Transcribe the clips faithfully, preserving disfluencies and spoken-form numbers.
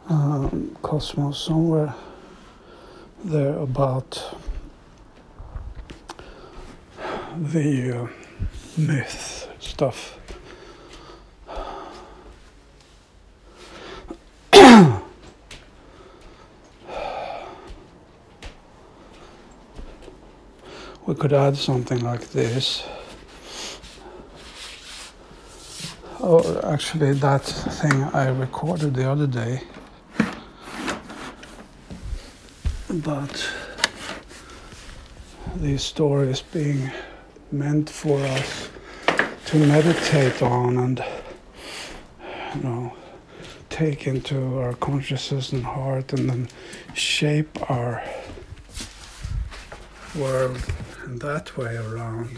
um, cosmos, somewhere there about the uh, myth stuff. We could add something like this. Oh, actually, that thing I recorded the other day, but these stories being meant for us to meditate on and, you know, take into our consciousness and heart and then shape our world in that way around.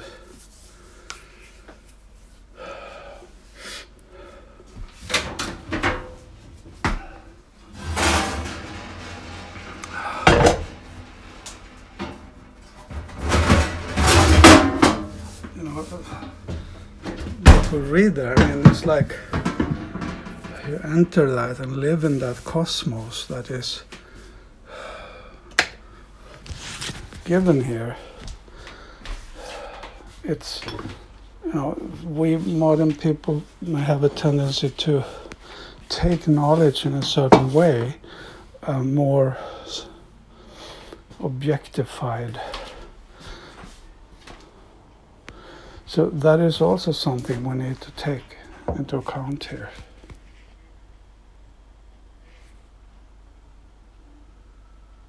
You know, if we read there, I mean, it's like you enter that and live in that cosmos that is given here. It's, you know, we modern people may have a tendency to take knowledge in a certain way, uh, more objectified. So that is also something we need to take into account here.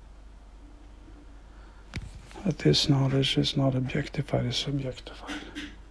That this knowledge is not objectified, it's subjectified.